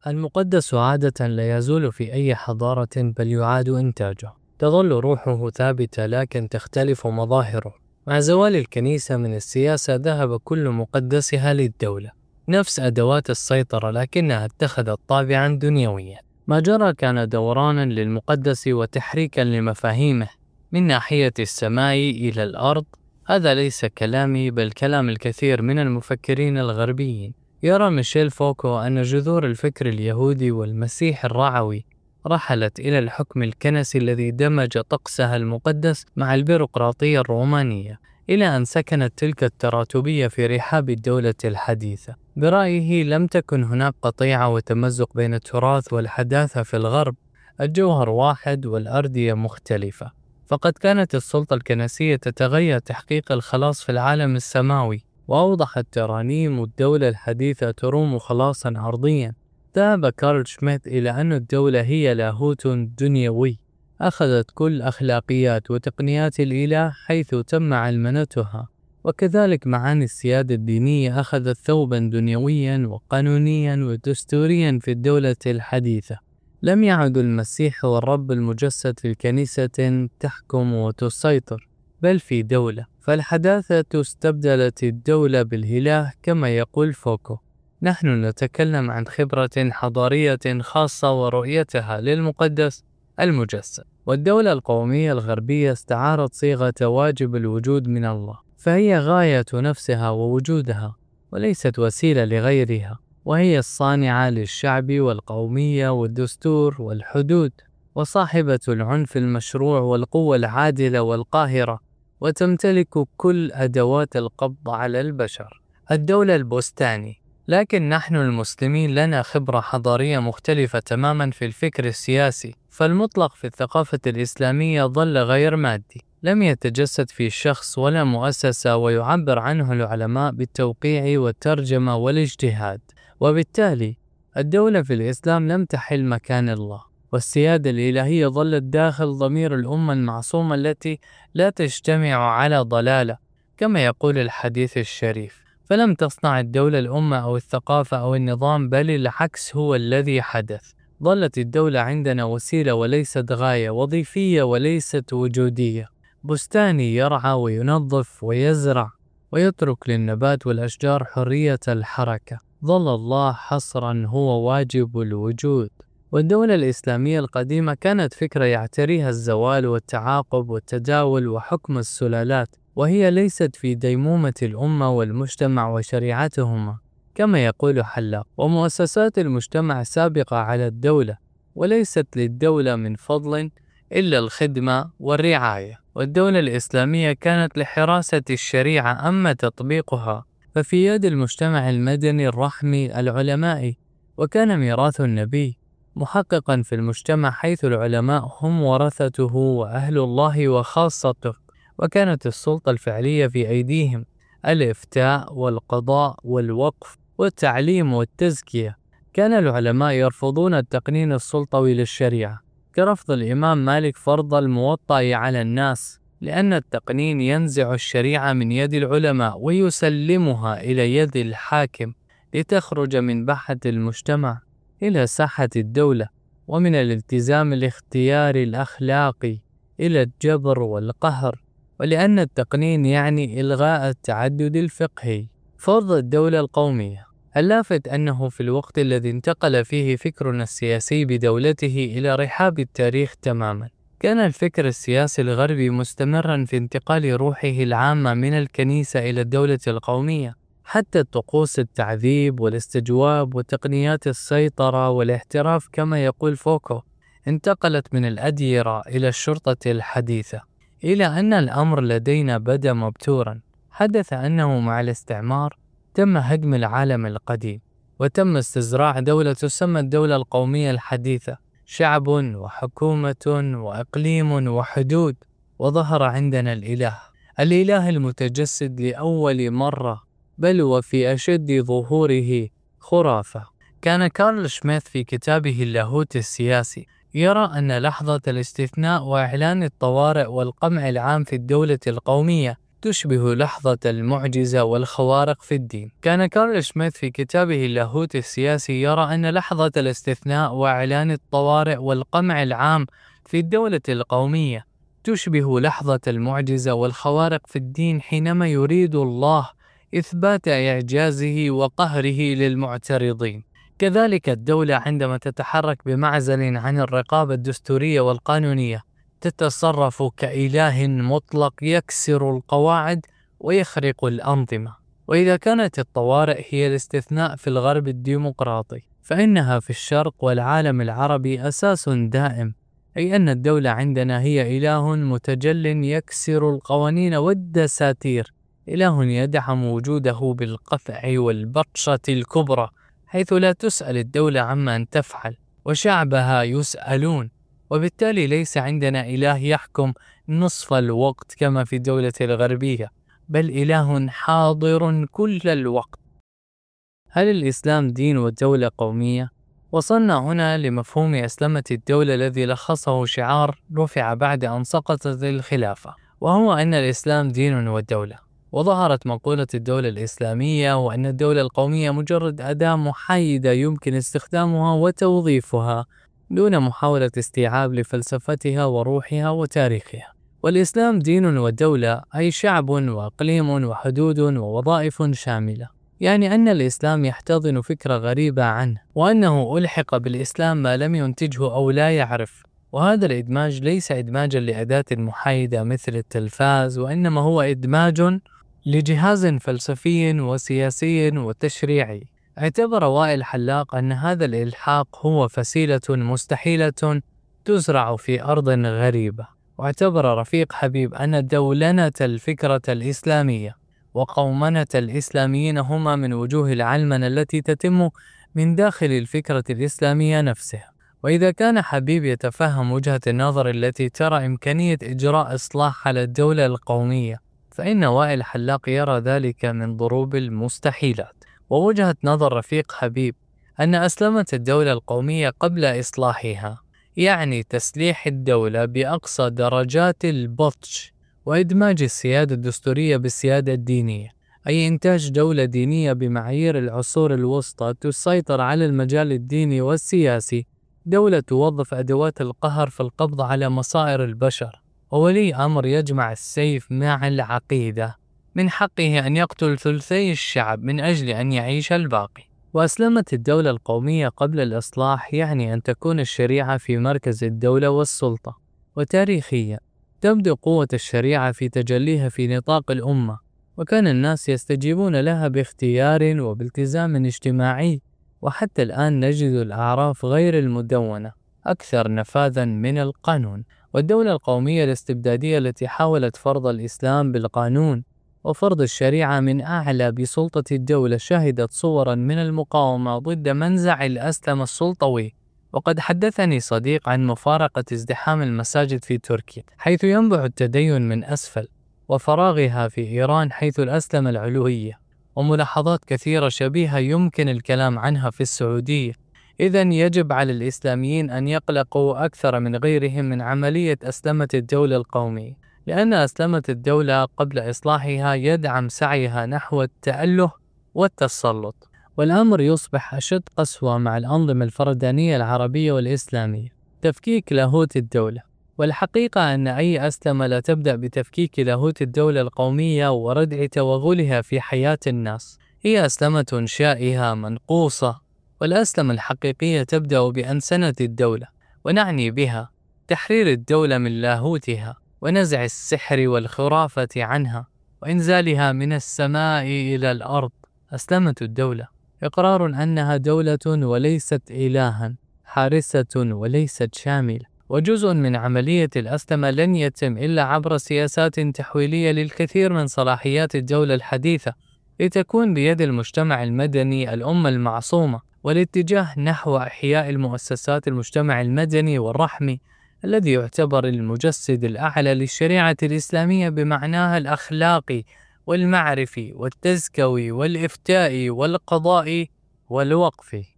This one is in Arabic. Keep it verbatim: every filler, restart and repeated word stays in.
المقدس عادة لا يزول في أي حضارة بل يعاد إنتاجه. تظل روحه ثابتة لكن تختلف مظاهره. مع زوال الكنيسة من السياسة ذهب كل مقدسها للدولة، نفس أدوات السيطرة لكنها اتخذت طابعا دنيويا. ما جرى كان دورانا للمقدس وتحريكا لمفاهيمه من ناحية السماء إلى الأرض. هذا ليس كلامي بل كلام الكثير من المفكرين الغربيين. يرى ميشيل فوكو أن جذور الفكر اليهودي والمسيح الرعوي رحلت إلى الحكم الكنسي الذي دمج طقسها المقدس مع البيروقراطية الرومانية، إلى أن سكنت تلك التراتبية في رحاب الدولة الحديثة. برأيه لم تكن هناك قطيعة وتمزق بين التراث والحداثة في الغرب، الجوهر واحد والأردية مختلفة. فقد كانت السلطة الكنسية تتغير تحقيق الخلاص في العالم السماوي، وأوضحت ترانيم الدولة الحديثة تروم خلاصا أرضيا. ذهب كارل شميت إلى أن الدولة هي لاهوت دنيوي أخذت كل أخلاقيات وتقنيات الإله حيث تم علمنتها، وكذلك معاني السيادة الدينية أخذت ثوبا دنيويا وقانونيا ودستوريا في الدولة الحديثة. لم يعد المسيح والرب المجسد في الكنيسة تحكم وتسيطر، بل في دولة. فالحداثة استبدلت الدولة بالإله كما يقول فوكو. نحن نتكلم عن خبرة حضارية خاصة ورؤيتها للمقدس المجسد. والدولة القومية الغربية استعارت صيغة واجب الوجود من الله، فهي غاية نفسها ووجودها وليست وسيلة لغيرها، وهي الصانعة للشعب والقومية والدستور والحدود، وصاحبة العنف المشروع والقوة العادلة والقاهرة، وتمتلك كل أدوات القبض على البشر. الدولة البستاني. لكن نحن المسلمين لنا خبرة حضارية مختلفة تماما في الفكر السياسي. فالمطلق في الثقافة الإسلامية ظل غير مادي، لم يتجسد في شخص ولا مؤسسة، ويعبر عنه العلماء بالتوقيع والترجمة والاجتهاد. وبالتالي الدولة في الإسلام لم تحل مكان الله، والسيادة الإلهية ظلت داخل ضمير الأمة المعصومة التي لا تجتمع على ضلالة كما يقول الحديث الشريف. فلم تصنع الدولة الأمة أو الثقافة أو النظام، بل العكس هو الذي حدث. ظلت الدولة عندنا وسيلة وليست غاية، وظيفية وليست وجودية. بستاني يرعى وينظف ويزرع ويترك للنبات والأشجار حرية الحركة. ظل الله حصرا هو واجب الوجود. والدولة الإسلامية القديمة كانت فكرة يعتريها الزوال والتعاقب والتداول وحكم السلالات، وهي ليست في ديمومة الأمة والمجتمع وشريعتهما كما يقول حلاق. ومؤسسات المجتمع سابقة على الدولة، وليست للدولة من فضل إلا الخدمة والرعاية. والدولة الإسلامية كانت لحراسة الشريعة، أما تطبيقها ففي يد المجتمع المدني الرحمي العلماء. وكان ميراث النبي محققا في المجتمع، حيث العلماء هم ورثته وأهل الله وخاصته، وكانت السلطة الفعلية في أيديهم، الإفتاء والقضاء والوقف والتعليم والتزكية. كان العلماء يرفضون التقنين السلطوي للشريعة، كرفض الإمام مالك فرض الموطأ على الناس، لأن التقنين ينزع الشريعة من يد العلماء ويسلمها إلى يد الحاكم، لتخرج من باحة المجتمع إلى ساحة الدولة، ومن الالتزام الاختياري الأخلاقي إلى الجبر والقهر. ولأن التقنين يعني إلغاء التعدد الفقهي. فرض الدولة القومية. اللافت أنه في الوقت الذي انتقل فيه فكرنا السياسي بدولته إلى رحاب التاريخ تماما، كان الفكر السياسي الغربي مستمرا في انتقال روحه العامة من الكنيسة إلى الدولة القومية. حتى طقوس التعذيب والاستجواب وتقنيات السيطرة والاحتراف كما يقول فوكو انتقلت من الأديرة إلى الشرطة الحديثة. إلى أن الأمر لدينا بدأ مبتورا. حدث أنه مع الاستعمار تم هدم العالم القديم، وتم استزراع دولة تسمى الدولة القومية الحديثة، شعب وحكومة وإقليم وحدود. وظهر عندنا الإله، الإله المتجسد لأول مرة، بل وفي أشد ظهوره خرافة. كان كارل شميث في كتابه اللاهوت السياسي يرى أن لحظة الاستثناء وإعلان الطوارئ والقمع العام في الدولة القومية تشبه لحظة المعجزة والخوارق في الدين. كان كارل شميث في كتابه اللاهوت السياسي يرى أن لحظة الاستثناء وإعلان الطوارئ والقمع العام في الدولة القومية تشبه لحظة المعجزة والخوارق في الدين، حينما يريد الله إثبات إعجازه وقهره للمعترضين. كذلك الدولة عندما تتحرك بمعزل عن الرقابة الدستورية والقانونية تتصرف كإله مطلق يكسر القواعد ويخرق الأنظمة. وإذا كانت الطوارئ هي الاستثناء في الغرب الديمقراطي، فإنها في الشرق والعالم العربي أساس دائم، أي أن الدولة عندنا هي إله متجل يكسر القوانين والدساتير، إله يدعم وجوده بالقفع والبطشة الكبرى، حيث لا تسأل الدولة عما أن تفعل وشعبها يسألون. وبالتالي ليس عندنا إله يحكم نصف الوقت كما في الدولة الغربية، بل إله حاضر كل الوقت. هل الإسلام دين والدولة قومية؟ وصلنا هنا لمفهوم أسلمة الدولة الذي لخصه شعار رفع بعد أن سقطت الخلافة، وهو أن الإسلام دين والدولة. وظهرت مقولة الدولة الإسلامية، وأن الدولة القومية مجرد أداة محايدة يمكن استخدامها وتوظيفها دون محاولة استيعاب لفلسفتها وروحها وتاريخها. والإسلام دين والدولة أي شعب وإقليم وحدود ووظائف شاملة، يعني أن الإسلام يحتضن فكرة غريبة عنه، وأنه ألحق بالإسلام ما لم ينتجه أو لا يعرف. وهذا الإدماج ليس إدماجا لأداة محايدة مثل التلفاز، وإنما هو إدماج لجهاز فلسفي وسياسي وتشريعي. اعتبر وائل حلاق أن هذا الإلحاق هو فسيلة مستحيلة تزرع في أرض غريبة، واعتبر رفيق حبيب أن دولنة الفكرة الإسلامية وقومنة الإسلاميين هما من وجوه العلمنة التي تتم من داخل الفكرة الإسلامية نفسها. وإذا كان حبيب يتفهم وجهة النظر التي ترى إمكانية إجراء إصلاح على الدولة القومية، فإن وائل حلاق يرى ذلك من ضروب المستحيلات. ووجهة نظر رفيق حبيب أن أسلمة الدولة القومية قبل إصلاحها يعني تسليح الدولة بأقصى درجات البطش، وإدماج السيادة الدستورية بالسيادة الدينية، أي إنتاج دولة دينية بمعايير العصور الوسطى تسيطر على المجال الديني والسياسي، دولة توظف أدوات القهر في القبض على مصائر البشر، وولي أمر يجمع السيف مع العقيدة، من حقه أن يقتل ثلثي الشعب من أجل أن يعيش الباقي. وأسلمت الدولة القومية قبل الإصلاح يعني أن تكون الشريعة في مركز الدولة والسلطة. وتاريخيا تبدو قوة الشريعة في تجليها في نطاق الأمة، وكان الناس يستجيبون لها باختيار وبالتزام اجتماعي. وحتى الآن نجد الأعراف غير المدونة أكثر نفاذا من القانون. والدولة القومية الاستبدادية التي حاولت فرض الإسلام بالقانون وفرض الشريعة من أعلى بسلطة الدولة شهدت صورا من المقاومة ضد منزع الأسلم السلطوي. وقد حدثني صديق عن مفارقة ازدحام المساجد في تركيا حيث ينبع التدين من أسفل، وفراغها في إيران حيث الأسلم العلوية، وملاحظات كثيرة شبيهة يمكن الكلام عنها في السعودية. إذن يجب على الإسلاميين أن يقلقوا أكثر من غيرهم من عملية أسلمة الدولة القومية، لأن أسلمة الدولة قبل إصلاحها يدعم سعيها نحو التأله والتسلط. والأمر يصبح أشد قسوة مع الأنظمة الفردانية العربية والإسلامية، تفكيك لاهوت الدولة. والحقيقة أن أي أسلمة لا تبدأ بتفكيك لاهوت الدولة القومية وردع توغلها في حياة الناس، هي أسلمة شائهة منقوصة. والأسلمة الحقيقية تبدأ بأنسنة الدولة، ونعني بها تحرير الدولة من لاهوتها ونزع السحر والخرافة عنها وإنزالها من السماء إلى الأرض. أسلمة الدولة إقرار أنها دولة وليست إلها، حارسة وليست شاملة. وجزء من عملية الأسلمة لن يتم إلا عبر سياسات تحويلية للكثير من صلاحيات الدولة الحديثة لتكون بيد المجتمع المدني الأمة المعصومة، والاتجاه نحو إحياء المؤسسات المجتمع المدني والرحمي الذي يعتبر المجسد الأعلى للشريعة الإسلامية بمعناها الأخلاقي والمعرفي والتزكوي والإفتائي والقضائي والوقفي.